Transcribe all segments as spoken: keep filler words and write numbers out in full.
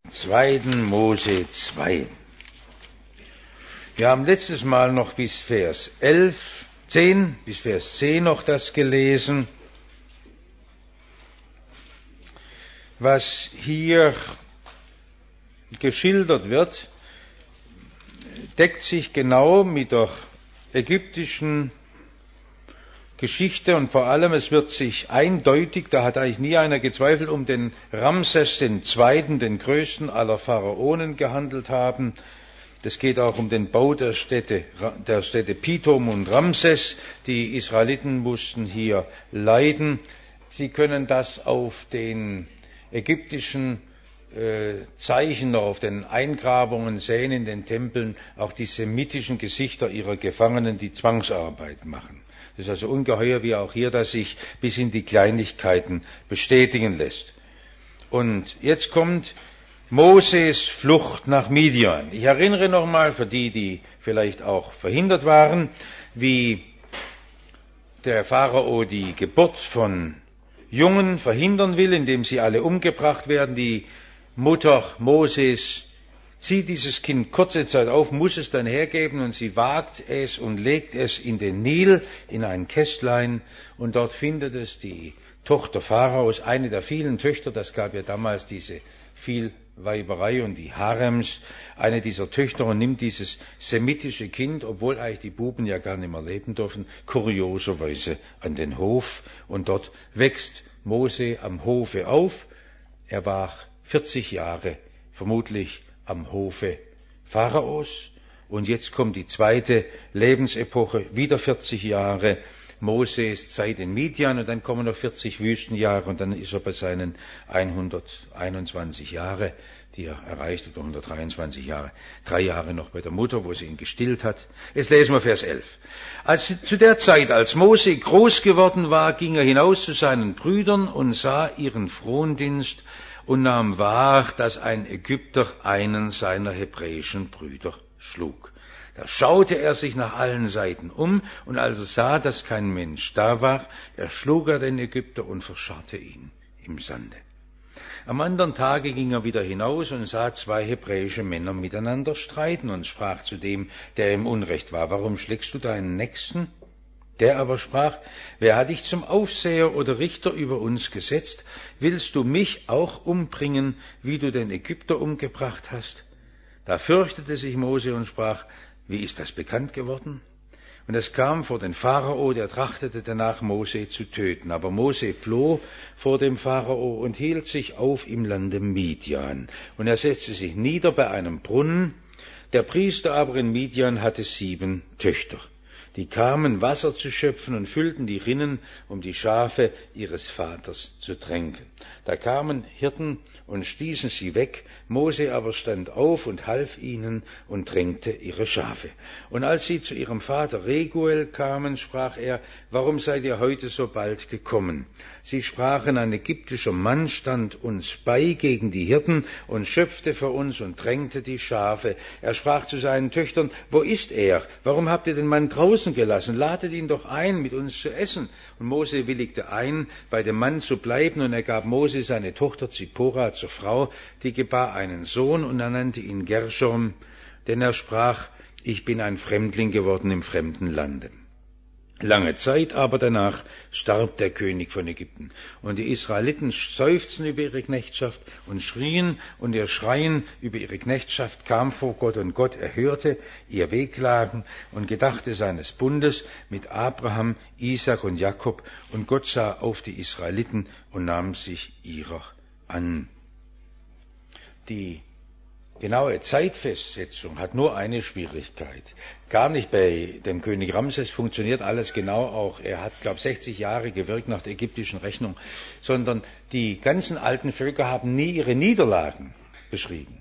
zweiten Mose zwei. Wir haben letztes Mal noch bis Vers elf, zehn, bis Vers zehn noch das gelesen, was hier geschildert wird, deckt sich genau mit der ägyptischen Geschichte und vor allem, es wird sich eindeutig, da hat eigentlich nie einer gezweifelt, um den Ramses den Zweiten, den größten aller Pharaonen gehandelt haben. Es geht auch um den Bau der Städte, der Städte Pithom und Ramses. Die Israeliten mussten hier leiden. Sie können das auf den ägyptischen äh, Zeichen, auf den Eingrabungen sehen in den Tempeln, auch die semitischen Gesichter ihrer Gefangenen, die Zwangsarbeit machen. Das ist also ungeheuer, wie auch hier das sich bis in die Kleinigkeiten bestätigen lässt. Und jetzt kommt Moses Flucht nach Midian. Ich erinnere nochmal, für die, die vielleicht auch verhindert waren, wie der Pharao die Geburt von Jungen verhindern will, indem sie alle umgebracht werden. Die Mutter Moses zieht dieses Kind kurze Zeit auf, muss es dann hergeben und sie wagt es und legt es in den Nil, in ein Kästlein und dort findet es die Tochter Pharaos, eine der vielen Töchter, das gab ja damals diese Vielweiberei und die Harems, eine dieser Töchter und nimmt dieses semitische Kind, obwohl eigentlich die Buben ja gar nicht mehr leben dürfen, kurioserweise an den Hof und dort wächst Mose am Hofe auf. Er war vierzig Jahre vermutlich am Hofe Pharaos. Und jetzt kommt die zweite Lebensepoche, wieder vierzig Jahre, Moses Zeit in Midian und dann kommen noch vierzig Wüstenjahre und dann ist er bei seinen hunderteinundzwanzig Jahre, die er erreicht, oder hundertdreiundzwanzig Jahre, drei Jahre noch bei der Mutter, wo sie ihn gestillt hat. Jetzt lesen wir Vers elf. Also zu der Zeit, als Mose groß geworden war, ging er hinaus zu seinen Brüdern und sah ihren Frondienst und nahm wahr, dass ein Ägypter einen seiner hebräischen Brüder schlug. Da schaute er sich nach allen Seiten um, und als er sah, dass kein Mensch da war, erschlug er den Ägypter und verscharrte ihn im Sande. Am anderen Tage ging er wieder hinaus und sah zwei hebräische Männer miteinander streiten und sprach zu dem, der im Unrecht war: Warum schlägst du deinen Nächsten? Der aber sprach: Wer hat dich zum Aufseher oder Richter über uns gesetzt? Willst du mich auch umbringen, wie du den Ägypter umgebracht hast? Da fürchtete sich Mose und sprach: Wie ist das bekannt geworden? Und es kam vor den Pharao, der trachtete danach, Mose zu töten. Aber Mose floh vor dem Pharao und hielt sich auf im Lande Midian. Und er setzte sich nieder bei einem Brunnen. Der Priester aber in Midian hatte sieben Töchter. Die kamen, Wasser zu schöpfen und füllten die Rinnen, um die Schafe ihres Vaters zu tränken. Da kamen Hirten und stießen sie weg. Mose aber stand auf und half ihnen und tränkte ihre Schafe. Und als sie zu ihrem Vater Reguel kamen, sprach er: Warum seid ihr heute so bald gekommen? Sie sprachen: Ein ägyptischer Mann stand uns bei gegen die Hirten und schöpfte für uns und tränkte die Schafe. Er sprach zu seinen Töchtern: Wo ist er? Warum habt ihr den Mann draußen gelassen? Ladet ihn doch ein, mit uns zu essen. Und Mose willigte ein, bei dem Mann zu bleiben, und er gab Mose seine Tochter Zippora zur Frau, die gebar einen Sohn, und er nannte ihn Gershom, denn er sprach: Ich bin ein Fremdling geworden im fremden Lande. Lange Zeit aber danach starb der König von Ägypten. Und die Israeliten seufzten über ihre Knechtschaft und schrien, und ihr Schreien über ihre Knechtschaft kam vor Gott, und Gott erhörte ihr Wehklagen und gedachte seines Bundes mit Abraham, Isaak und Jakob, und Gott sah auf die Israeliten und nahm sich ihrer an. Die genaue Zeitfestsetzung hat nur eine Schwierigkeit. Gar nicht bei dem König Ramses funktioniert alles genau auch. Er hat, glaube ich, sechzig Jahre gewirkt nach der ägyptischen Rechnung. Sondern die ganzen alten Völker haben nie ihre Niederlagen beschrieben.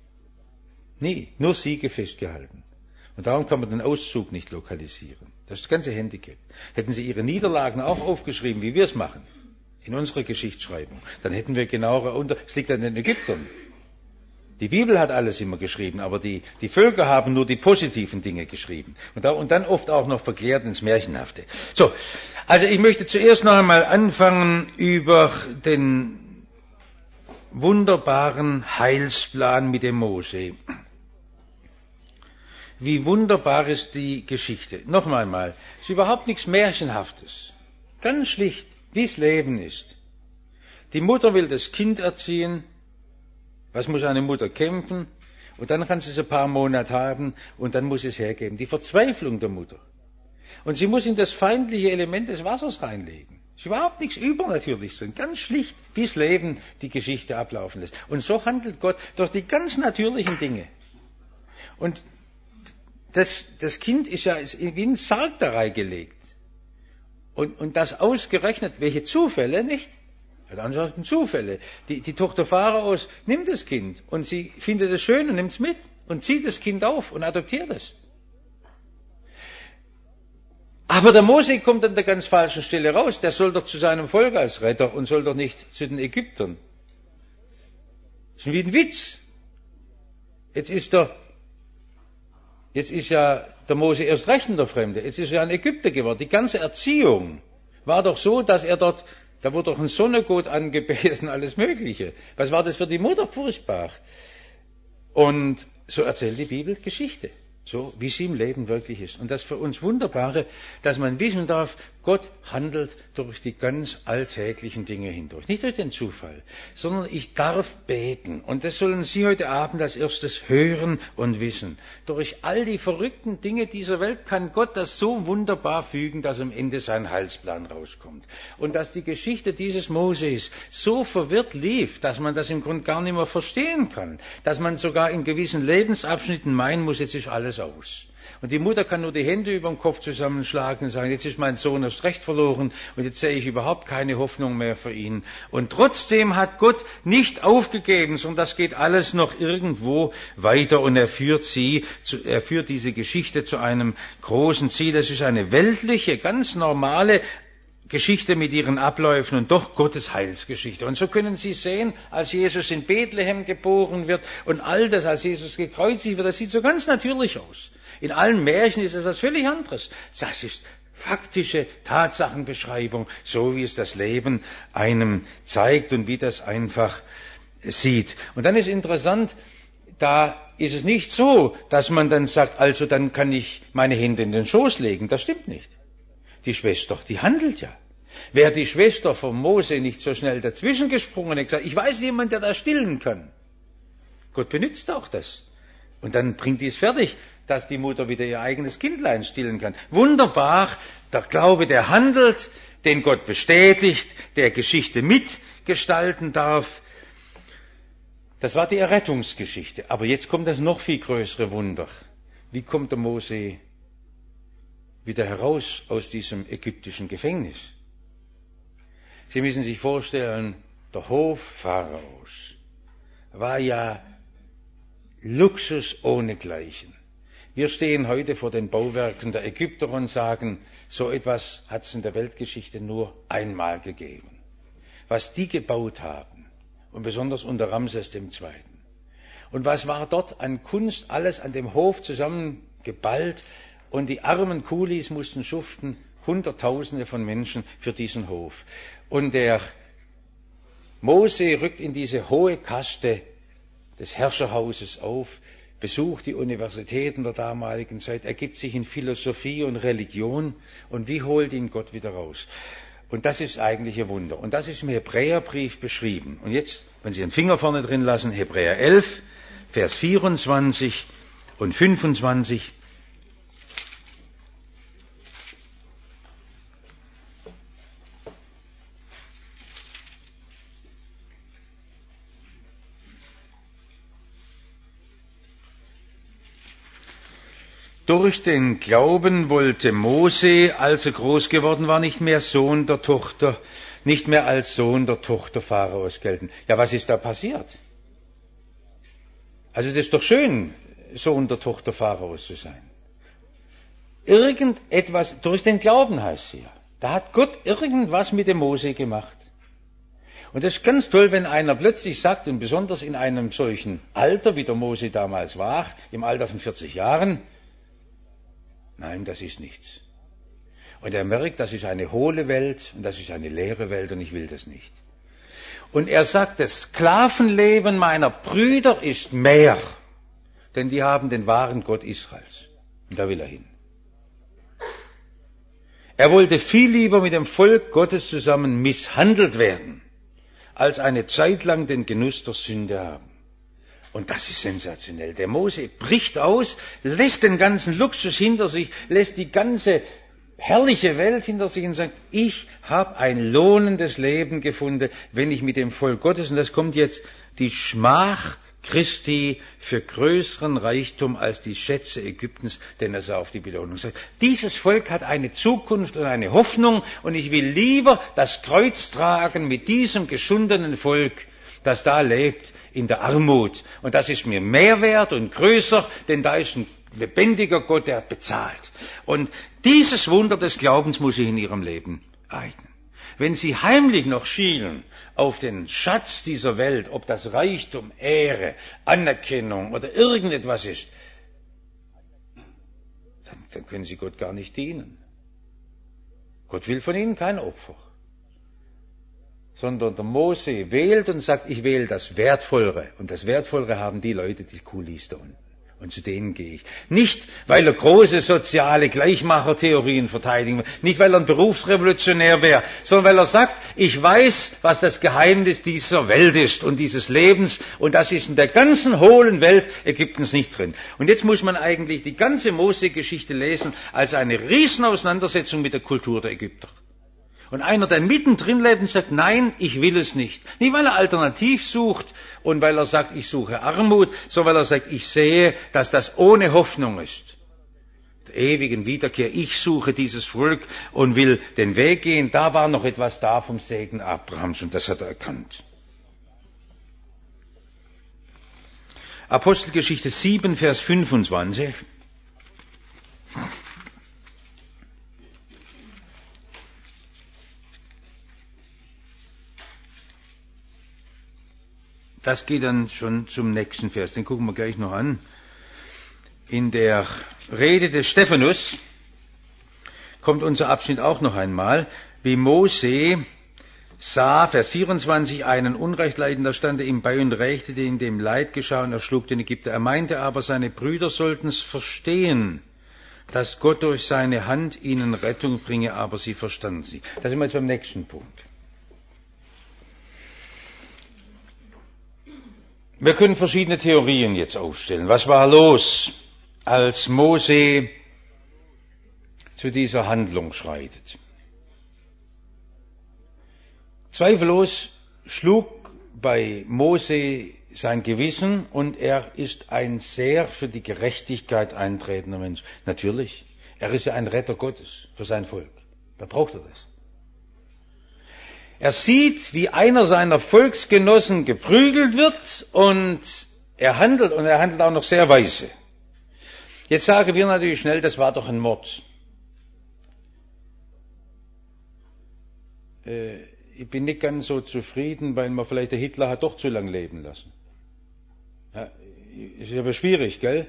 Nie. Nur Siege festgehalten. Und darum kann man den Auszug nicht lokalisieren. Das ist das ganze Handicap. Hätten sie ihre Niederlagen auch aufgeschrieben, wie wir es machen, in unserer Geschichtsschreibung, dann hätten wir genauere Unter... Es liegt an den Ägyptern. Die Bibel hat alles immer geschrieben, aber die, die Völker haben nur die positiven Dinge geschrieben. Und, da, und dann oft auch noch verklärt ins Märchenhafte. So, also ich möchte zuerst noch einmal anfangen, über den wunderbaren Heilsplan mit dem Mose. Wie wunderbar ist die Geschichte. Noch einmal, es ist überhaupt nichts Märchenhaftes. Ganz schlicht, wie es Leben ist. Die Mutter will das Kind erziehen. Was muss eine Mutter kämpfen? Und dann kann sie es ein paar Monate haben und dann muss es hergeben. Die Verzweiflung der Mutter. Und sie muss in das feindliche Element des Wassers reinlegen. Es ist überhaupt nichts Übernatürliches drin. Ganz schlicht, wie das Leben die Geschichte ablaufen lässt. Und so handelt Gott durch die ganz natürlichen Dinge. Und das, das Kind ist ja wie in Sarg da reingelegt. Und, und das ausgerechnet, welche Zufälle, nicht? Also ansonsten Zufälle. Die, die Tochter Pharaos nimmt das Kind und sie findet es schön und nimmt es mit und zieht das Kind auf und adoptiert es. Aber der Mose kommt an der ganz falschen Stelle raus. Der soll doch zu seinem Volk als Retter und soll doch nicht zu den Ägyptern. Das ist wie ein Witz. Jetzt ist der Jetzt ist ja der Mose erst recht in der Fremde. Jetzt ist er ein Ägypter geworden. Die ganze Erziehung war doch so, dass er dort, da wurde doch ein Sonnengott angebetet und alles Mögliche. Was war das für die Mutter furchtbar? Und so erzählt die Bibel Geschichte. So, wie sie im Leben wirklich ist. Und das für uns Wunderbare, dass man wissen darf, Gott handelt durch die ganz alltäglichen Dinge hindurch. Nicht durch den Zufall, sondern ich darf beten. Und das sollen Sie heute Abend als erstes hören und wissen. Durch all die verrückten Dinge dieser Welt kann Gott das so wunderbar fügen, dass am Ende sein Heilsplan rauskommt. Und dass die Geschichte dieses Moses so verwirrt lief, dass man das im Grunde gar nicht mehr verstehen kann. Dass man sogar in gewissen Lebensabschnitten meinen muss, jetzt ist alles aus. Und die Mutter kann nur die Hände über den Kopf zusammenschlagen und sagen, jetzt ist mein Sohn erst recht verloren und jetzt sehe ich überhaupt keine Hoffnung mehr für ihn. Und trotzdem hat Gott nicht aufgegeben, sondern das geht alles noch irgendwo weiter und er führt sie, er führt diese Geschichte zu einem großen Ziel. Das ist eine weltliche, ganz normale Geschichte mit ihren Abläufen und doch Gottes Heilsgeschichte. Und so können Sie sehen, als Jesus in Bethlehem geboren wird und all das, als Jesus gekreuzigt wird, das sieht so ganz natürlich aus. In allen Märchen ist es was völlig anderes. Das ist faktische Tatsachenbeschreibung, so wie es das Leben einem zeigt und wie das einfach sieht. Und dann ist interessant, da ist es nicht so, dass man dann sagt, also dann kann ich meine Hände in den Schoß legen. Das stimmt nicht. Die Schwester, die handelt ja. Wäre die Schwester von Mose nicht so schnell dazwischen gesprungen und gesagt, ich weiß jemand, der das stillen kann. Gott benutzt auch das. Und dann bringt die es fertig, dass die Mutter wieder ihr eigenes Kindlein stillen kann. Wunderbar, der Glaube, der handelt, den Gott bestätigt, der Geschichte mitgestalten darf. Das war die Errettungsgeschichte. Aber jetzt kommt das noch viel größere Wunder. Wie kommt der Mose wieder heraus aus diesem ägyptischen Gefängnis? Sie müssen sich vorstellen, der Hof Pharaos war ja Luxus ohnegleichen. Wir stehen heute vor den Bauwerken der Ägypter und sagen, so etwas hat es in der Weltgeschichte nur einmal gegeben. Was die gebaut haben, und besonders unter Ramses der Zweite. Und was war dort an Kunst alles an dem Hof zusammengeballt, und die armen Kulis mussten schuften, Hunderttausende von Menschen für diesen Hof. Und der Mose rückt in diese hohe Kaste des Herrscherhauses auf, besucht die Universitäten der damaligen Zeit, ergibt sich in Philosophie und Religion und wie holt ihn Gott wieder raus? Und das ist eigentlich ein Wunder. Und das ist im Hebräerbrief beschrieben. Und jetzt, wenn Sie den Finger vorne drin lassen, Hebräer elf, Vers vierundzwanzig und fünfundzwanzig. Durch den Glauben wollte Mose, als er groß geworden war, nicht mehr Sohn der Tochter, nicht mehr als Sohn der Tochter Pharaos gelten. Ja, was ist da passiert? Also das ist doch schön, Sohn der Tochter Pharaos zu sein. Irgendetwas, durch den Glauben heißt sie ja. Da hat Gott irgendwas mit dem Mose gemacht. Und das ist ganz toll, wenn einer plötzlich sagt, und besonders in einem solchen Alter, wie der Mose damals war, im Alter von vierzig Jahren, nein, das ist nichts. Und er merkt, das ist eine hohle Welt und das ist eine leere Welt und ich will das nicht. Und er sagt, das Sklavenleben meiner Brüder ist mehr, denn die haben den wahren Gott Israels. Und da will er hin. Er wollte viel lieber mit dem Volk Gottes zusammen misshandelt werden, als eine Zeit lang den Genuss der Sünde haben. Und das ist sensationell. Der Mose bricht aus, lässt den ganzen Luxus hinter sich, lässt die ganze herrliche Welt hinter sich und sagt, ich habe ein lohnendes Leben gefunden, wenn ich mit dem Volk Gottes, und das kommt jetzt, die Schmach Christi für größeren Reichtum als die Schätze Ägyptens, denn er sah auf die Belohnung. Sagt, dieses Volk hat eine Zukunft und eine Hoffnung, und ich will lieber das Kreuz tragen mit diesem geschundenen Volk, das da lebt in der Armut. Und das ist mir mehr wert und größer, denn da ist ein lebendiger Gott, der hat bezahlt. Und dieses Wunder des Glaubens muss sich in ihrem Leben eignen. Wenn sie heimlich noch schielen auf den Schatz dieser Welt, ob das Reichtum, Ehre, Anerkennung oder irgendetwas ist, dann, dann können sie Gott gar nicht dienen. Gott will von ihnen kein Opfer, sondern der Mose wählt und sagt, ich wähle das Wertvollere. Und das Wertvollere haben die Leute, die Kulis da unten. Und zu denen gehe ich. Nicht, weil er große soziale Gleichmachertheorien verteidigen will, nicht, weil er ein Berufsrevolutionär wäre, sondern weil er sagt, ich weiß, was das Geheimnis dieser Welt ist und dieses Lebens, und das ist in der ganzen hohlen Welt Ägyptens nicht drin. Und jetzt muss man eigentlich die ganze Mose-Geschichte lesen als eine Riesenauseinandersetzung mit der Kultur der Ägypter. Und einer, der mittendrin lebt und sagt, nein, ich will es nicht. Nicht, weil er alternativ sucht und weil er sagt, ich suche Armut, sondern weil er sagt, ich sehe, dass das ohne Hoffnung ist. Der ewigen Wiederkehr, ich suche dieses Volk und will den Weg gehen. Da war noch etwas da vom Segen Abrahams, und das hat er erkannt. Apostelgeschichte sieben, Vers fünfundzwanzig. Das geht dann schon zum nächsten Vers, den gucken wir gleich noch an. In der Rede des Stephanus kommt unser Abschnitt auch noch einmal, wie Mose sah, Vers vierundzwanzig, einen Unrechtleidenden, da stand er ihm bei und rächte, den dem Leid geschah, und erschlug den Ägypter. Er meinte aber, seine Brüder sollten es verstehen, dass Gott durch seine Hand ihnen Rettung bringe, aber sie verstanden sie. Da sind wir jetzt beim nächsten Punkt. Wir können verschiedene Theorien jetzt aufstellen. Was war los, als Mose zu dieser Handlung schreitet? Zweifellos schlug bei Mose sein Gewissen, und er ist ein sehr für die Gerechtigkeit eintretender Mensch. Natürlich, er ist ja ein Retter Gottes für sein Volk. Da braucht er das. Er sieht, wie einer seiner Volksgenossen geprügelt wird, und er handelt, und er handelt auch noch sehr weise. Jetzt sagen wir natürlich schnell, das war doch ein Mord. Äh, ich bin nicht ganz so zufrieden, weil man vielleicht der Hitler hat doch zu lang leben lassen. Ja, ist aber schwierig, gell?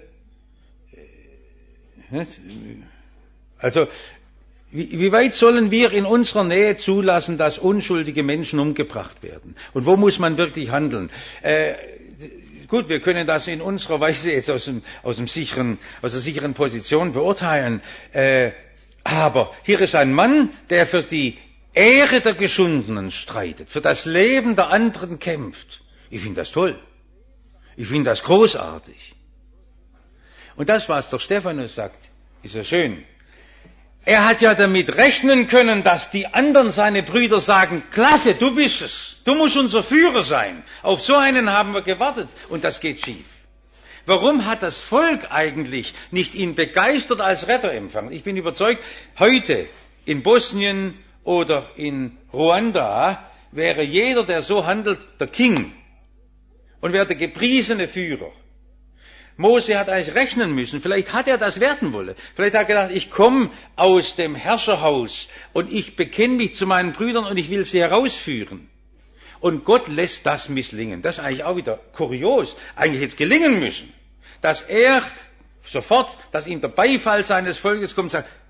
Also, Wie, wie weit sollen wir in unserer Nähe zulassen, dass unschuldige Menschen umgebracht werden? Und wo muss man wirklich handeln? Äh, gut, wir können das in unserer Weise jetzt aus, dem, aus, dem sicheren, aus der sicheren Position beurteilen. Äh, aber hier ist ein Mann, der für die Ehre der Geschundenen streitet, für das Leben der anderen kämpft. Ich finde das toll. Ich finde das großartig. Und das, was der Stephanus sagt, ist ja schön. Er hat ja damit rechnen können, dass die anderen, seine Brüder, sagen, klasse, du bist es, du musst unser Führer sein. Auf so einen haben wir gewartet, und das geht schief. Warum hat das Volk eigentlich nicht ihn begeistert als Retter empfangen? Ich bin überzeugt, heute in Bosnien oder in Ruanda wäre jeder, der so handelt, der King und wäre der gepriesene Führer. Mose hat eigentlich rechnen müssen. Vielleicht hat er das werden wollen. Vielleicht hat er gedacht, ich komme aus dem Herrscherhaus und ich bekenne mich zu meinen Brüdern und ich will sie herausführen. Und Gott lässt das misslingen. Das ist eigentlich auch wieder kurios. Eigentlich hätte es gelingen müssen. Dass er sofort, dass ihm der Beifall seines Volkes kommt und sagt,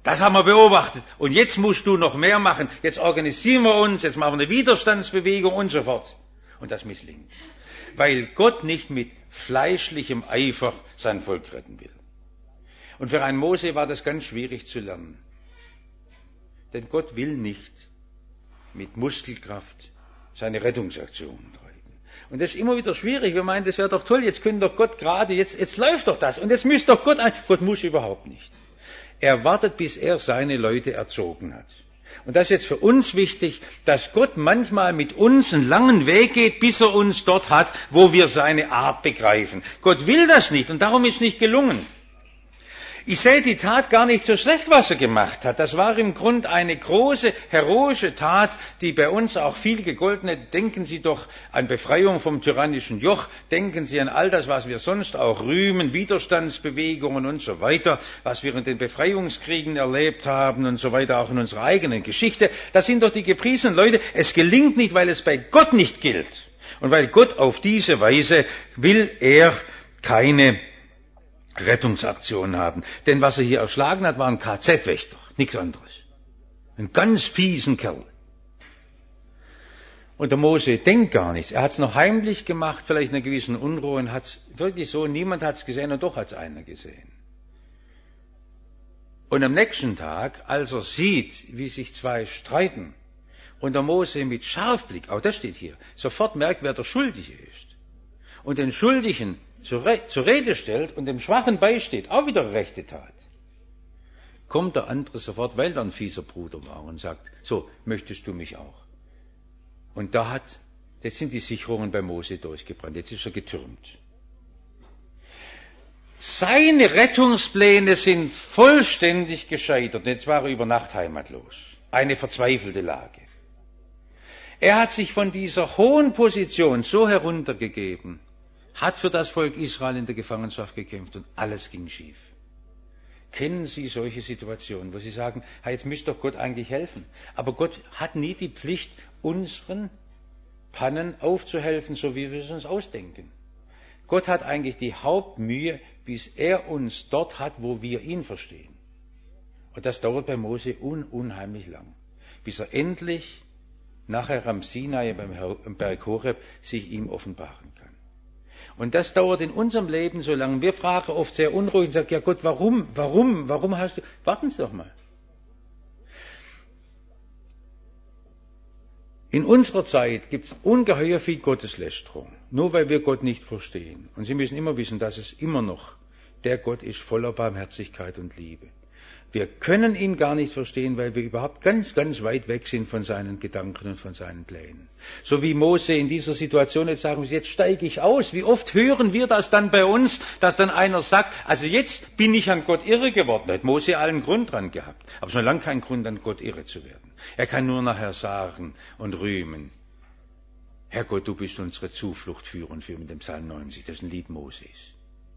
Das haben wir beobachtet. Und jetzt musst du noch mehr machen. Jetzt organisieren wir uns, jetzt machen wir eine Widerstandsbewegung und so fort. Und das misslingt. Weil Gott nicht mit fleischlichem Eifer sein Volk retten will. Und für einen Mose war das ganz schwierig zu lernen. Denn Gott will nicht mit Muskelkraft seine Rettungsaktionen treiben. Und das ist immer wieder schwierig. Wir meinen, das wäre doch toll, jetzt könnte doch Gott gerade, jetzt, jetzt läuft doch das. Und jetzt müsste doch Gott ein. Gott muss überhaupt nicht. Er wartet, bis er seine Leute erzogen hat. Und das ist jetzt für uns wichtig, dass Gott manchmal mit uns einen langen Weg geht, bis er uns dort hat, wo wir seine Art begreifen. Gott will das nicht und darum ist nicht gelungen. Ich sehe die Tat gar nicht so schlecht, was er gemacht hat. Das war im Grunde eine große, heroische Tat, die bei uns auch viel gegolten hat. Denken Sie doch an Befreiung vom tyrannischen Joch. Denken Sie an all das, was wir sonst auch rühmen, Widerstandsbewegungen und so weiter, was wir in den Befreiungskriegen erlebt haben und so weiter, auch in unserer eigenen Geschichte. Das sind doch die gepriesenen Leute. Es gelingt nicht, weil es bei Gott nicht gilt. Und weil Gott auf diese Weise will er keine Rettungsaktion haben. Denn was er hier erschlagen hat, war ein K Z-Wächter, nichts anderes. Ein ganz fiesen Kerl. Und der Mose denkt gar nichts. Er hat es noch heimlich gemacht, vielleicht in einer gewissen Unruhe, und hat es wirklich so, niemand hat es gesehen, und doch hat es einer gesehen. Und am nächsten Tag, als er sieht, wie sich zwei streiten, und der Mose mit Scharfblick, auch das steht hier, sofort merkt, wer der Schuldige ist. Und den Schuldigen zur, Re- zur Rede stellt und dem Schwachen beisteht, auch wieder rechte Tat. Kommt der andere sofort, weil er ein fieser Bruder war, und sagt, so, möchtest du mich auch? Und da hat, jetzt sind die Sicherungen bei Mose durchgebrannt, jetzt ist er getürmt. Seine Rettungspläne sind vollständig gescheitert, und jetzt war er über Nacht heimatlos. Eine verzweifelte Lage. Er hat sich von dieser hohen Position so heruntergegeben, hat für das Volk Israel in der Gefangenschaft gekämpft und alles ging schief. Kennen Sie solche Situationen, wo Sie sagen, hey, jetzt müsste doch Gott eigentlich helfen. Aber Gott hat nie die Pflicht, unseren Pannen aufzuhelfen, so wie wir es uns ausdenken. Gott hat eigentlich die Hauptmühe, bis er uns dort hat, wo wir ihn verstehen. Und das dauert bei Mose un- unheimlich lang, bis er endlich nachher am Sinai, beim Berg Horeb, sich ihm offenbaren kann. Und das dauert in unserem Leben so lange. Wir fragen oft sehr unruhig und sagen, ja Gott, warum, warum, warum hast du... Warten Sie doch mal. In unserer Zeit gibt es ungeheuer viel Gotteslästerung, nur weil wir Gott nicht verstehen. Und Sie müssen immer wissen, dass es immer noch der Gott ist, voller Barmherzigkeit und Liebe. Wir können ihn gar nicht verstehen, weil wir überhaupt ganz, ganz weit weg sind von seinen Gedanken und von seinen Plänen. So wie Mose in dieser Situation jetzt sagen, jetzt steige ich aus. Wie oft hören wir das dann bei uns, dass dann einer sagt, also jetzt bin ich an Gott irre geworden. Da hat Mose allen Grund dran gehabt, aber schon lange keinen Grund, an Gott irre zu werden. Er kann nur nachher sagen und rühmen, Herr Gott, du bist unsere Zuflucht für und für mit dem Psalm neunzig, das ist ein Lied Moses.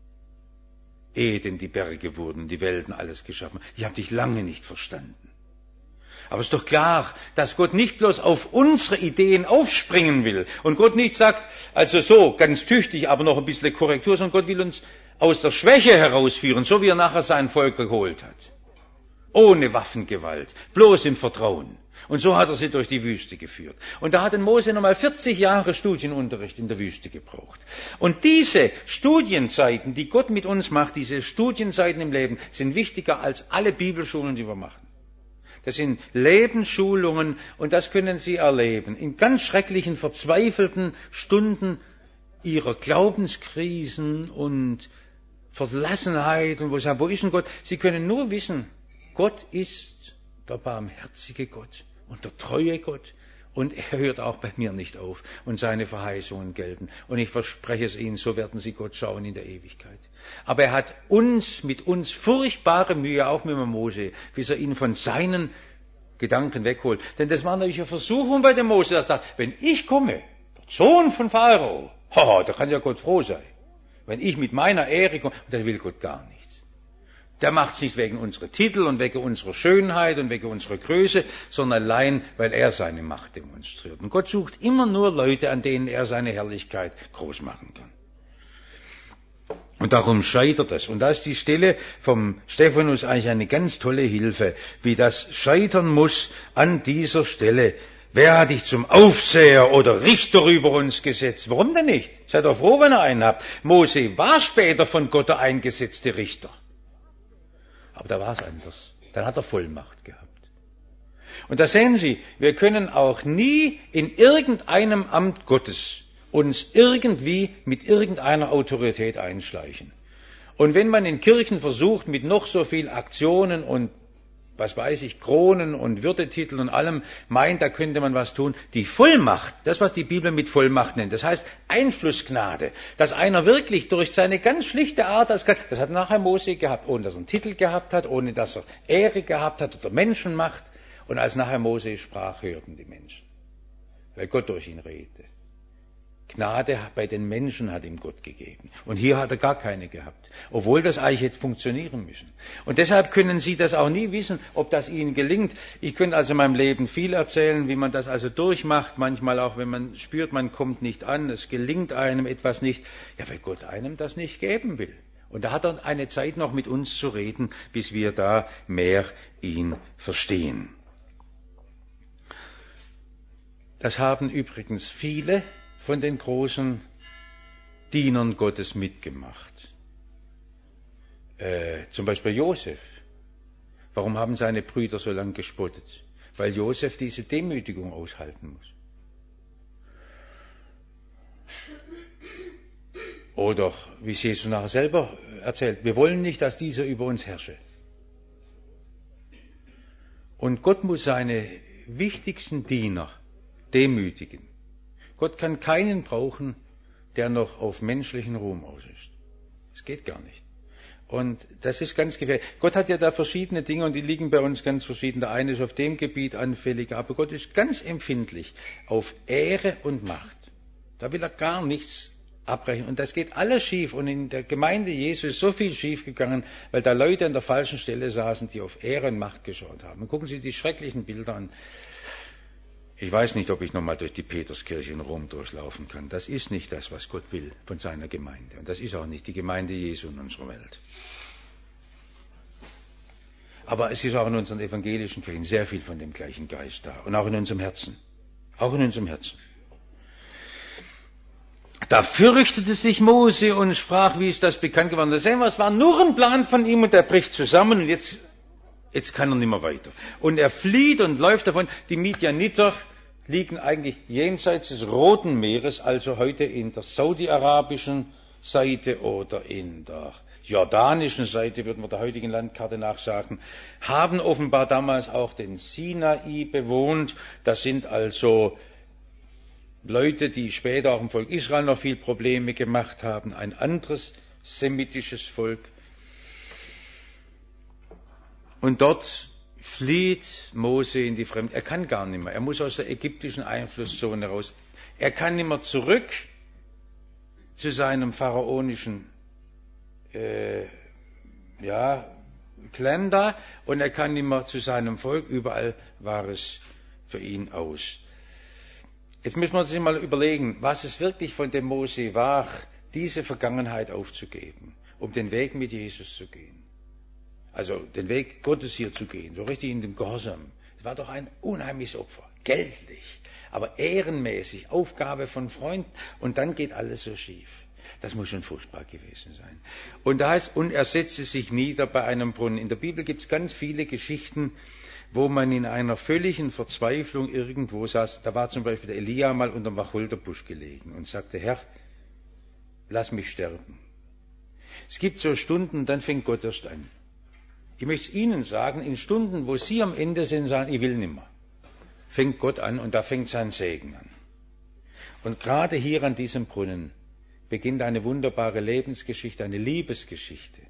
Ehe denn die Berge wurden, die Welten, alles geschaffen. Ich habe dich lange nicht verstanden. Aber es ist doch klar, dass Gott nicht bloß auf unsere Ideen aufspringen will. Und Gott nicht sagt, also so, ganz tüchtig, aber noch ein bisschen Korrektur, sondern Gott will uns aus der Schwäche herausführen, so wie er nachher sein Volk geholt hat. Ohne Waffengewalt, bloß im Vertrauen. Und so hat er sie durch die Wüste geführt. Und da hat ein Mose nochmal vierzig Jahre Studienunterricht in der Wüste gebraucht. Und diese Studienzeiten, die Gott mit uns macht, diese Studienzeiten im Leben, sind wichtiger als alle Bibelschulen, die wir machen. Das sind Lebensschulungen und das können Sie erleben. In ganz schrecklichen, verzweifelten Stunden Ihrer Glaubenskrisen und Verlassenheit und wo Sie sagen, wo ist denn Gott? Sie können nur wissen, Gott ist der barmherzige Gott und der treue Gott. Und er hört auch bei mir nicht auf und seine Verheißungen gelten. Und ich verspreche es Ihnen, so werden Sie Gott schauen in der Ewigkeit. Aber er hat uns, mit uns furchtbare Mühe, auch mit dem Mose, bis er ihn von seinen Gedanken wegholt. Denn das war natürlich eine Versuchung bei dem Mose, der sagt, wenn ich komme, der Sohn von Pharao, haha, da kann ja Gott froh sein. Wenn ich mit meiner Ehre komme, das will Gott gar nicht. Der macht es nicht wegen unserer Titel und wegen unserer Schönheit und wegen unserer Größe, sondern allein, weil er seine Macht demonstriert. Und Gott sucht immer nur Leute, an denen er seine Herrlichkeit groß machen kann. Und darum scheitert es. Und da ist die Stelle vom Stephanus eigentlich eine ganz tolle Hilfe, wie das scheitern muss an dieser Stelle. Wer hat dich zum Aufseher oder Richter über uns gesetzt? Warum denn nicht? Seid doch froh, wenn ihr einen habt. Mose war später von Gott der eingesetzte Richter. Aber da war es anders. Dann hat er Vollmacht gehabt. Und da sehen Sie, wir können auch nie in irgendeinem Amt Gottes uns irgendwie mit irgendeiner Autorität einschleichen. Und wenn man in Kirchen versucht, mit noch so viel Aktionen und was weiß ich, Kronen und Würdetiteln und allem meint, da könnte man was tun. Die Vollmacht, das was die Bibel mit Vollmacht nennt, das heißt Einflussgnade, dass einer wirklich durch seine ganz schlichte Art, das, kann, das hat nachher Mose gehabt, ohne dass er einen Titel gehabt hat, ohne dass er Ehre gehabt hat oder Menschenmacht. Und als nachher Mose sprach, hörten die Menschen, weil Gott durch ihn redete. Gnade bei den Menschen hat ihm Gott gegeben. Und hier hat er gar keine gehabt. Obwohl das eigentlich hätte funktionieren müssen. Und deshalb können Sie das auch nie wissen, ob das Ihnen gelingt. Ich könnte also in meinem Leben viel erzählen, wie man das also durchmacht. Manchmal auch, wenn man spürt, man kommt nicht an, es gelingt einem etwas nicht. Ja, weil Gott einem das nicht geben will. Und da hat er eine Zeit noch mit uns zu reden, bis wir da mehr ihn verstehen. Das haben übrigens viele von den großen Dienern Gottes mitgemacht. Äh, zum Beispiel Josef. Warum haben seine Brüder so lange gespottet? Weil Josef diese Demütigung aushalten muss. Oder, wie Jesus nachher selber erzählt, wir wollen nicht, dass dieser über uns herrsche. Und Gott muss seine wichtigsten Diener demütigen. Gott kann keinen brauchen, der noch auf menschlichen Ruhm aus ist. Das geht gar nicht. Und das ist ganz gefährlich. Gott hat ja da verschiedene Dinge und die liegen bei uns ganz verschieden. Der eine ist auf dem Gebiet anfällig, aber Gott ist ganz empfindlich auf Ehre und Macht. Da will er gar nichts abbrechen. Und das geht alles schief. Und in der Gemeinde Jesu ist so viel schief gegangen, weil da Leute an der falschen Stelle saßen, die auf Ehre und Macht geschaut haben. Und gucken Sie die schrecklichen Bilder an. Ich weiß nicht, ob ich nochmal durch die Peterskirche in Rom durchlaufen kann. Das ist nicht das, was Gott will von seiner Gemeinde. Und das ist auch nicht die Gemeinde Jesu in unserer Welt. Aber es ist auch in unseren evangelischen Kirchen sehr viel von dem gleichen Geist da. Und auch in unserem Herzen. Auch in unserem Herzen. Da fürchtete sich Mose und sprach, wie ist das bekannt geworden? Da sehen wir, es war nur ein Plan von ihm und der bricht zusammen und jetzt, jetzt kann er nicht mehr weiter. Und er flieht und läuft davon. Die Midianiter liegen eigentlich jenseits des Roten Meeres, also heute in der saudi-arabischen Seite oder in der jordanischen Seite, würden wir der heutigen Landkarte nach sagen, haben offenbar damals auch den Sinai bewohnt. Das sind also Leute, die später auch im Volk Israel noch viel Probleme gemacht haben, ein anderes semitisches Volk. Und dort flieht Mose in die Fremde. Er kann gar nicht mehr. Er muss aus der ägyptischen Einflusszone raus. Er kann nicht mehr zurück zu seinem pharaonischen äh, ja, Clan da und er kann nicht mehr zu seinem Volk. Überall war es für ihn aus. Jetzt müssen wir uns mal überlegen, was es wirklich von dem Mose war, diese Vergangenheit aufzugeben, um den Weg mit Jesus zu gehen. Also den Weg Gottes hier zu gehen, so richtig in dem Gehorsam. Das war doch ein unheimliches Opfer, geldlich, aber ehrenmäßig, Aufgabe von Freunden und dann geht alles so schief. Das muss schon furchtbar gewesen sein. Und da heißt, und er setzte sich nieder bei einem Brunnen. In der Bibel gibt es ganz viele Geschichten, wo man in einer völligen Verzweiflung irgendwo saß. Da war zum Beispiel der Elia mal unter dem Wacholderbusch gelegen und sagte, Herr, lass mich sterben. Es gibt so Stunden, dann fängt Gott erst an. Ich möchte es Ihnen sagen, in Stunden, wo Sie am Ende sind, sagen, ich will nimmer, fängt Gott an und da fängt sein Segen an. Und gerade hier an diesem Brunnen beginnt eine wunderbare Lebensgeschichte, eine Liebesgeschichte.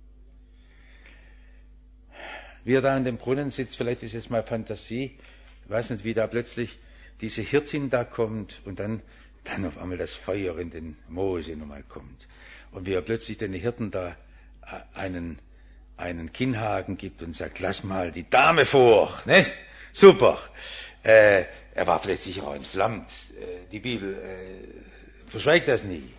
Wie er da an dem Brunnen sitzt, vielleicht ist jetzt mal Fantasie, ich weiß nicht, wie da plötzlich diese Hirtin da kommt und dann, dann auf einmal das Feuer in den Mose nochmal kommt. Und wie er plötzlich den Hirten da einen, einen Kinnhaken gibt und sagt, lass mal die Dame vor, ne? Super. Äh, er war vielleicht sicher auch entflammt. Äh, die Bibel äh, verschweigt das nie.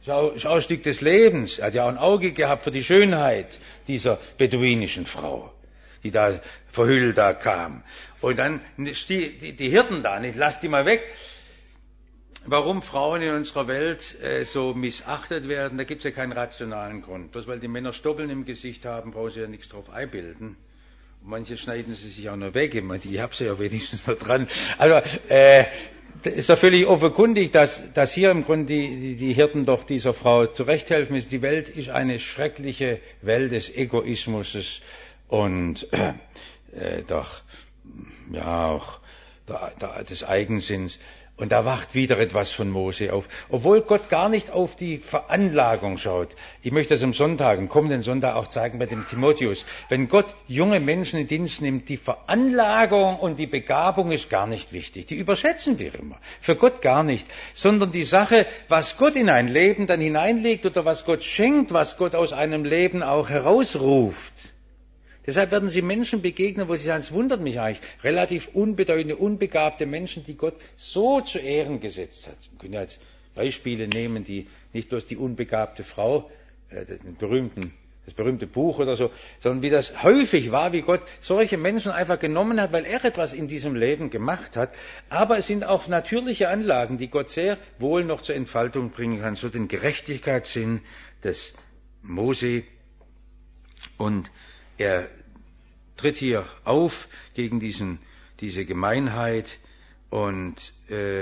Ist auch ein Stück des Lebens. Er hat ja auch ein Auge gehabt für die Schönheit dieser beduinischen Frau, die da verhüllt da kam. Und dann die, die, die Hirten da, nicht, lass die mal weg. Warum Frauen in unserer Welt äh, so missachtet werden, da gibt es ja keinen rationalen Grund. Bloß weil die Männer Stoppeln im Gesicht haben, brauchen sie ja nichts drauf einbilden. Und manche schneiden sie sich auch noch weg. Ich meine, ich habe sie ja wenigstens noch dran. Also, äh, ist ja völlig offenkundig, dass, dass hier im Grunde die, die, die Hirten doch dieser Frau zurechthelfen müssen. Die Welt ist eine schreckliche Welt des Egoismus und äh, äh, doch, ja, auch da, da, des Eigensinns. Und da wacht wieder etwas von Mose auf. Obwohl Gott gar nicht auf die Veranlagung schaut. Ich möchte das am Sonntag, am kommenden Sonntag auch zeigen bei dem Timotheus. Wenn Gott junge Menschen in Dienst nimmt, die Veranlagung und die Begabung ist gar nicht wichtig. Die überschätzen wir immer. Für Gott gar nicht. Sondern die Sache, was Gott in ein Leben dann hineinlegt oder was Gott schenkt, was Gott aus einem Leben auch herausruft. Deshalb werden Sie Menschen begegnen, wo Sie sagen, es wundert mich eigentlich, relativ unbedeutende, unbegabte Menschen, die Gott so zu Ehren gesetzt hat. Wir können ja jetzt Beispiele nehmen, die nicht bloß die unbegabte Frau, äh, den berühmten, das berühmte Buch oder so, sondern wie das häufig war, wie Gott solche Menschen einfach genommen hat, weil er etwas in diesem Leben gemacht hat. Aber es sind auch natürliche Anlagen, die Gott sehr wohl noch zur Entfaltung bringen kann, so den Gerechtigkeitssinn des Mose. Und er tritt hier auf gegen diesen, diese Gemeinheit und, äh,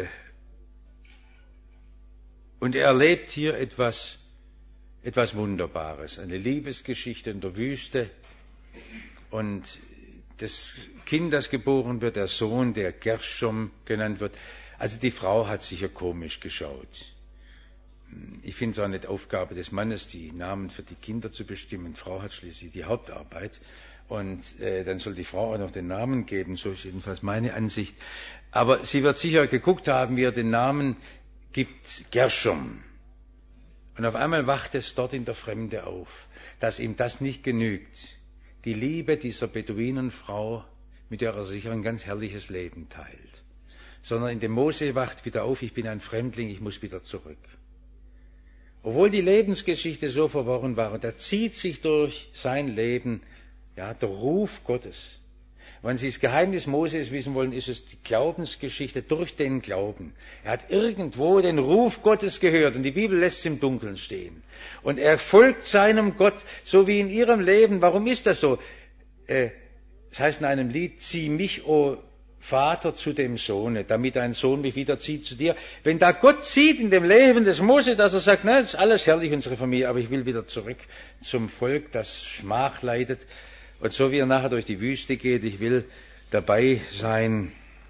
und er erlebt hier etwas, etwas Wunderbares, eine Liebesgeschichte in der Wüste und das Kind, das geboren wird, der Sohn, der Gershom genannt wird. Also die Frau hat sicher komisch geschaut. Ich finde es auch nicht Aufgabe des Mannes, die Namen für die Kinder zu bestimmen. Die Frau hat schließlich die Hauptarbeit. Und äh, dann soll die Frau auch noch den Namen geben, so ist jedenfalls meine Ansicht. Aber sie wird sicher geguckt haben, wie er den Namen gibt, Gershom. Und auf einmal wacht es dort in der Fremde auf, dass ihm das nicht genügt. Die Liebe dieser Beduinenfrau, mit der er sich ein ganz herrliches Leben teilt. Sondern in dem Mose wacht wieder auf, ich bin ein Fremdling, ich muss wieder zurück. Obwohl die Lebensgeschichte so verworren war, und da zieht sich durch sein Leben, ja, der Ruf Gottes. Wenn Sie das Geheimnis Moses wissen wollen, ist es die Glaubensgeschichte durch den Glauben. Er hat irgendwo den Ruf Gottes gehört und die Bibel lässt es im Dunkeln stehen. Und er folgt seinem Gott, so wie in Ihrem Leben. Warum ist das so? Äh, das heißt in einem Lied, zieh mich, o Vater, zu dem Sohne, damit ein Sohn mich wieder zieht zu dir. Wenn da Gott sieht in dem Leben des Mose, dass er sagt, na, das ist alles herrlich, unsere Familie, aber ich will wieder zurück zum Volk, das Schmach leidet. Und so wie er nachher durch die Wüste geht, ich will dabei sein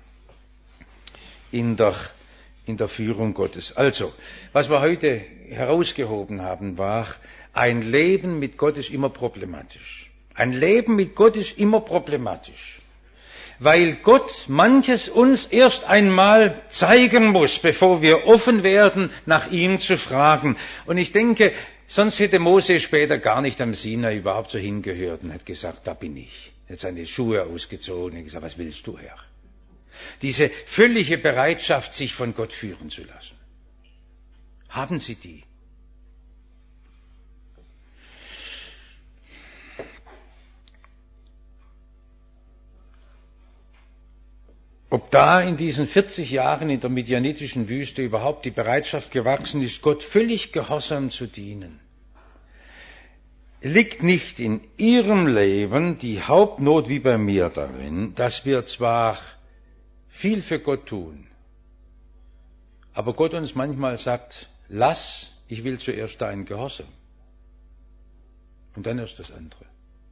in der, in der Führung Gottes. Also, was wir heute herausgehoben haben, war, ein Leben mit Gott ist immer problematisch. Ein Leben mit Gott ist immer problematisch. Weil Gott manches uns erst einmal zeigen muss, bevor wir offen werden, nach ihm zu fragen. Und ich denke, sonst hätte Mose später gar nicht am Sinai überhaupt so hingehört und hat gesagt, da bin ich. Er hat seine Schuhe ausgezogen und gesagt, was willst du, Herr? Diese völlige Bereitschaft, sich von Gott führen zu lassen. Haben Sie die? Ob da in diesen vierzig Jahren in der midianitischen Wüste überhaupt die Bereitschaft gewachsen ist, Gott völlig gehorsam zu dienen, liegt nicht in Ihrem Leben die Hauptnot wie bei mir darin, dass wir zwar viel für Gott tun, aber Gott uns manchmal sagt, lass, ich will zuerst deinen Gehorsam und dann erst das andere.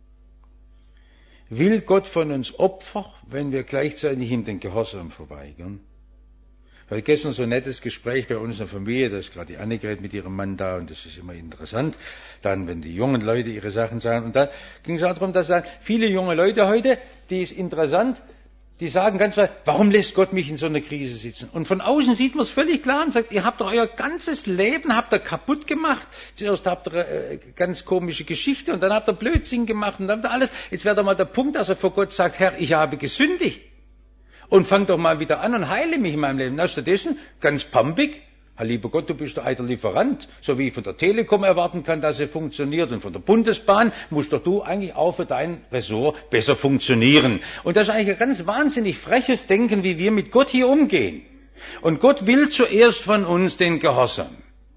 Will Gott von uns Opfer, wenn wir gleichzeitig ihm den Gehorsam verweigern? Weil gestern so ein nettes Gespräch bei uns in der Familie, da ist gerade die Annegret mit ihrem Mann da und das ist immer interessant. Dann, wenn die jungen Leute ihre Sachen sagen, und da ging es auch darum, dass sagen, viele junge Leute heute, die ist interessant, die sagen ganz klar, warum lässt Gott mich in so einer Krise sitzen? Und von außen sieht man es völlig klar und sagt, ihr habt doch euer ganzes Leben habt ihr kaputt gemacht. Zuerst habt ihr äh, ganz komische Geschichte und dann habt ihr Blödsinn gemacht und dann habt ihr alles. Jetzt wäre doch mal der Punkt, dass er vor Gott sagt, Herr, ich habe gesündigt. Und fang doch mal wieder an und heile mich in meinem Leben. Na, stattdessen, ganz pampig, Herr lieber Gott, du bist doch ein Lieferant, so wie ich von der Telekom erwarten kann, dass sie funktioniert und von der Bundesbahn musst doch du eigentlich auch für dein Ressort besser funktionieren. Und das ist eigentlich ein ganz wahnsinnig freches Denken, wie wir mit Gott hier umgehen. Und Gott will zuerst von uns den Gehorsam.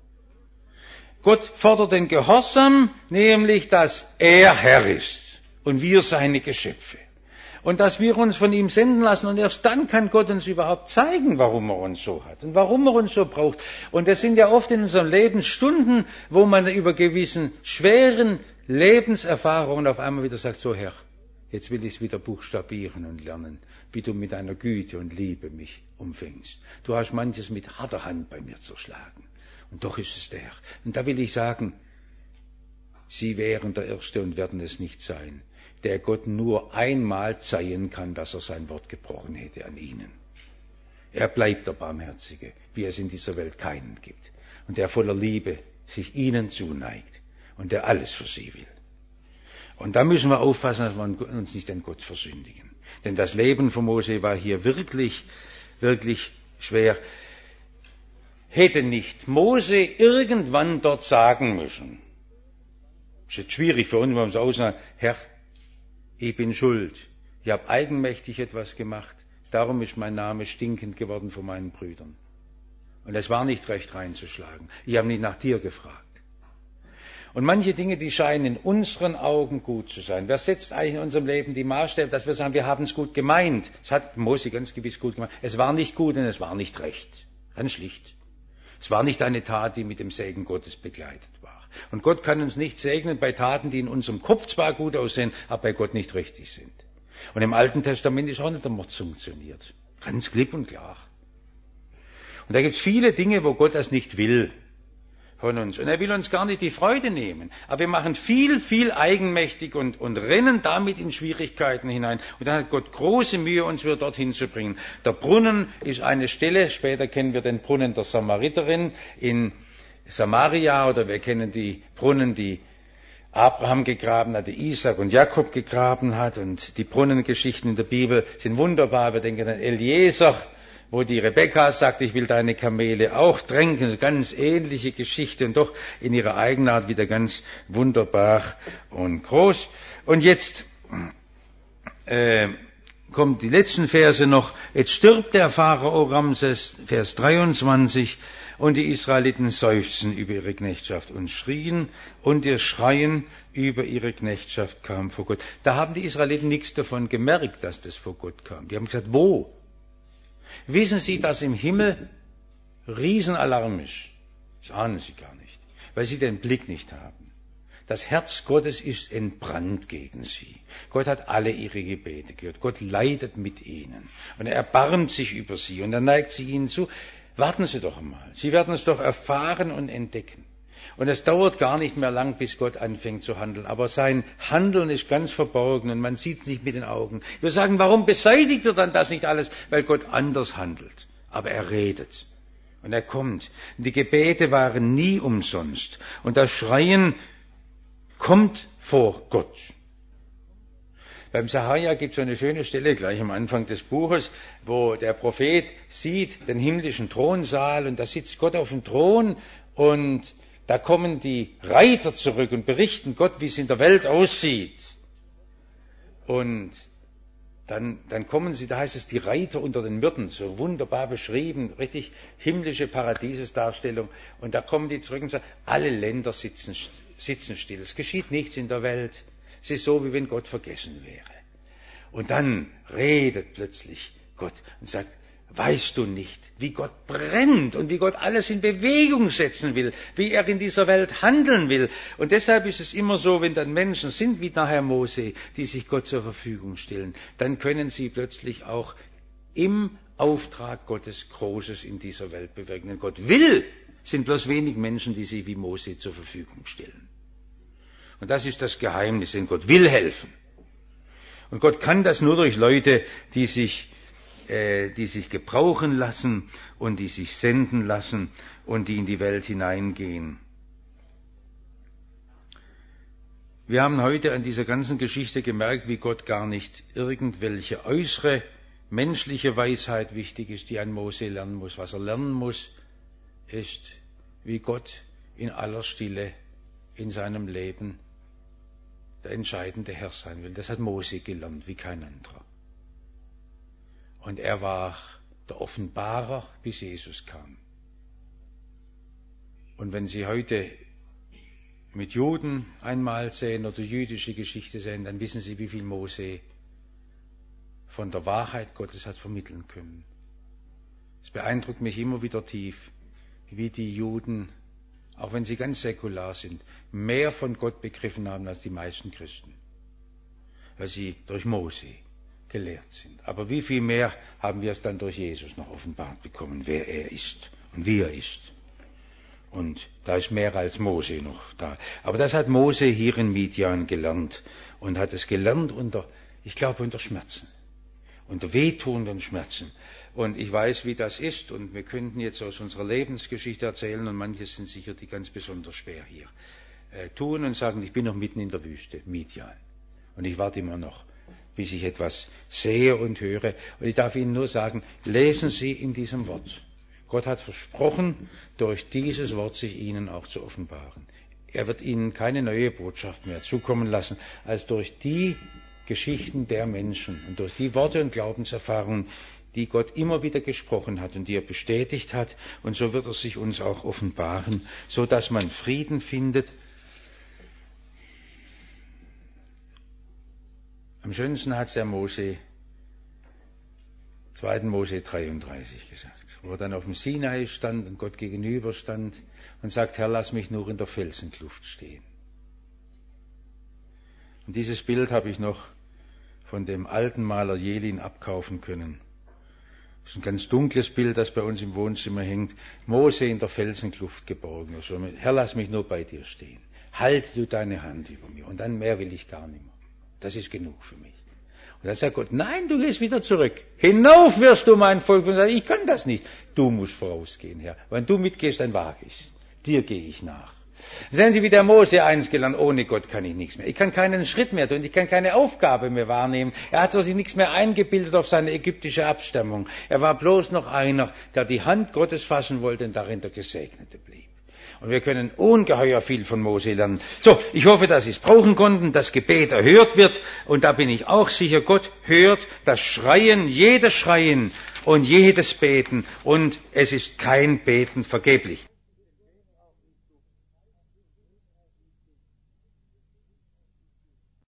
Gott fordert den Gehorsam, nämlich, dass er Herr ist und wir seine Geschöpfe. Und dass wir uns von ihm senden lassen. Und erst dann kann Gott uns überhaupt zeigen, warum er uns so hat und warum er uns so braucht. Und es sind ja oft in unserem Leben Stunden, wo man über gewissen schweren Lebenserfahrungen auf einmal wieder sagt, so Herr, jetzt will ich es wieder buchstabieren und lernen, wie du mit deiner Güte und Liebe mich umfängst. Du hast manches mit harter Hand bei mir zerschlagen. Und doch ist es der Herr. Und da will ich sagen, Sie wären der Erste und werden es nicht sein, der Gott nur einmal zeihen kann, dass er sein Wort gebrochen hätte an ihnen. Er bleibt der Barmherzige, wie es in dieser Welt keinen gibt. Und der voller Liebe sich ihnen zuneigt und der alles für sie will. Und da müssen wir aufpassen, dass wir uns nicht an Gott versündigen. Denn das Leben von Mose war hier wirklich, wirklich schwer. Hätte nicht Mose irgendwann dort sagen müssen, ist jetzt schwierig für uns, wenn wir uns aussagen, Herr, ich bin schuld. Ich habe eigenmächtig etwas gemacht. Darum ist mein Name stinkend geworden von meinen Brüdern. Und es war nicht recht reinzuschlagen. Ich habe nicht nach dir gefragt. Und manche Dinge, die scheinen in unseren Augen gut zu sein. Wer setzt eigentlich in unserem Leben die Maßstäbe, dass wir sagen, wir haben es gut gemeint. Es hat Mose ganz gewiss gut gemeint. Es war nicht gut und es war nicht recht. Ganz schlicht. Es war nicht eine Tat, die mit dem Segen Gottes begleitet war. Und Gott kann uns nicht segnen bei Taten, die in unserem Kopf zwar gut aussehen, aber bei Gott nicht richtig sind. Und im Alten Testament ist auch nicht der Mord sanktioniert. Ganz klipp und klar. Und da gibt es viele Dinge, wo Gott das nicht will von uns. Und er will uns gar nicht die Freude nehmen. Aber wir machen viel, viel eigenmächtig und, und rennen damit in Schwierigkeiten hinein. Und dann hat Gott große Mühe, uns wieder dorthin zu bringen. Der Brunnen ist eine Stelle, später kennen wir den Brunnen der Samariterin in Samaria, oder wir kennen die Brunnen, die Abraham gegraben hat, die Isaac und Jakob gegraben hat. Und die Brunnengeschichten in der Bibel sind wunderbar. Wir denken an Eliezer, wo die Rebekka sagt, ich will deine Kamele auch tränken. Eine ganz ähnliche Geschichte und doch in ihrer Eigenart wieder ganz wunderbar und groß. Und jetzt äh, kommen die letzten Verse noch. Jetzt stirbt der Pharao Ramses, Vers dreiundzwanzig. Und die Israeliten seufzen über ihre Knechtschaft und schrien, und ihr Schreien über ihre Knechtschaft kam vor Gott. Da haben die Israeliten nichts davon gemerkt, dass das vor Gott kam. Die haben gesagt, wo? Wissen Sie, dass im Himmel Riesenalarm ist? Das ahnen Sie gar nicht, weil Sie den Blick nicht haben. Das Herz Gottes ist entbrannt gegen Sie. Gott hat alle Ihre Gebete gehört. Gott leidet mit Ihnen. Und er erbarmt sich über Sie und er neigt sich Ihnen zu. Warten Sie doch einmal. Sie werden es doch erfahren und entdecken. Und es dauert gar nicht mehr lang, bis Gott anfängt zu handeln. Aber sein Handeln ist ganz verborgen und man sieht es nicht mit den Augen. Wir sagen, warum beseitigt er dann das nicht alles? Weil Gott anders handelt. Aber er redet. Und er kommt. Und die Gebete waren nie umsonst. Und das Schreien kommt vor Gott. Beim Sacharja gibt es so eine schöne Stelle gleich am Anfang des Buches, wo der Prophet sieht den himmlischen Thronsaal und da sitzt Gott auf dem Thron und da kommen die Reiter zurück und berichten Gott, wie es in der Welt aussieht. Und dann, dann kommen sie, da heißt es, die Reiter unter den Myrten, so wunderbar beschrieben, richtig himmlische Paradiesesdarstellung. Und da kommen die zurück und sagen, alle Länder sitzen, sitzen still. Es geschieht nichts in der Welt. Es ist so, wie wenn Gott vergessen wäre. Und dann redet plötzlich Gott und sagt, weißt du nicht, wie Gott brennt und wie Gott alles in Bewegung setzen will, wie er in dieser Welt handeln will. Und deshalb ist es immer so, wenn dann Menschen sind, wie nachher Mose, die sich Gott zur Verfügung stellen, dann können sie plötzlich auch im Auftrag Gottes Großes in dieser Welt bewirken. Denn Gott will, sind bloß wenig Menschen, die sich wie Mose zur Verfügung stellen. Und das ist das Geheimnis, denn Gott will helfen. Und Gott kann das nur durch Leute, die sich, äh, die sich gebrauchen lassen und die sich senden lassen und die in die Welt hineingehen. Wir haben heute an dieser ganzen Geschichte gemerkt, wie Gott gar nicht irgendwelche äußere menschliche Weisheit wichtig ist, die ein Mose lernen muss, was er lernen muss, ist, wie Gott in aller Stille in seinem Leben der entscheidende Herr sein will. Das hat Mose gelernt wie kein anderer. Und er war der Offenbarer, bis Jesus kam. Und wenn Sie heute mit Juden einmal sehen oder jüdische Geschichte sehen, dann wissen Sie, wie viel Mose von der Wahrheit Gottes hat vermitteln können. Es beeindruckt mich immer wieder tief, wie die Juden, auch wenn sie ganz säkular sind, mehr von Gott begriffen haben als die meisten Christen, weil sie durch Mose gelehrt sind. Aber wie viel mehr haben wir es dann durch Jesus noch offenbart bekommen, wer er ist und wie er ist. Und da ist mehr als Mose noch da. Aber das hat Mose hier in Midian gelernt und hat es gelernt unter, ich glaube, unter Schmerzen, unter wehtuenden Schmerzen. Und ich weiß, wie das ist, und wir könnten jetzt aus unserer Lebensgeschichte erzählen, und manche sind sicher die ganz besonders schwer hier äh, tun und sagen, ich bin noch mitten in der Wüste, Midian. Und ich warte immer noch, bis ich etwas sehe und höre. Und ich darf Ihnen nur sagen, lesen Sie in diesem Wort. Gott hat versprochen, durch dieses Wort sich Ihnen auch zu offenbaren. Er wird Ihnen keine neue Botschaft mehr zukommen lassen, als durch die Geschichten der Menschen und durch die Worte und Glaubenserfahrungen, die Gott immer wieder gesprochen hat und die er bestätigt hat. Und so wird er sich uns auch offenbaren, so dass man Frieden findet. Am schönsten hat es der Mose, zweiten Mose dreiunddreißig gesagt, wo er dann auf dem Sinai stand und Gott gegenüber stand und sagt, Herr, lass mich nur in der Felsenkluft stehen. Und dieses Bild habe ich noch von dem alten Maler Jelin abkaufen können. Das ist ein ganz dunkles Bild, das bei uns im Wohnzimmer hängt. Mose in der Felsenkluft geborgen. Also, Herr, lass mich nur bei dir stehen. Halte du deine Hand über mir. Und dann mehr will ich gar nicht mehr. Das ist genug für mich. Und dann sagt Gott, nein, du gehst wieder zurück. Hinauf wirst du, mein Volk. Und sagt, ich kann das nicht. Du musst vorausgehen, Herr. Wenn du mitgehst, dann wage ich's. Dir gehe ich nach. Sehen Sie, wie der Mose eins gelernt, ohne Gott kann ich nichts mehr. Ich kann keinen Schritt mehr tun, ich kann keine Aufgabe mehr wahrnehmen. Er hat sich nichts mehr eingebildet auf seine ägyptische Abstammung. Er war bloß noch einer, der die Hand Gottes fassen wollte und darin der Gesegnete blieb. Und wir können ungeheuer viel von Mose lernen. So, ich hoffe, dass Sie es brauchen konnten, dass Gebet erhört wird. Und da bin ich auch sicher, Gott hört das Schreien, jedes Schreien und jedes Beten. Und es ist kein Beten vergeblich.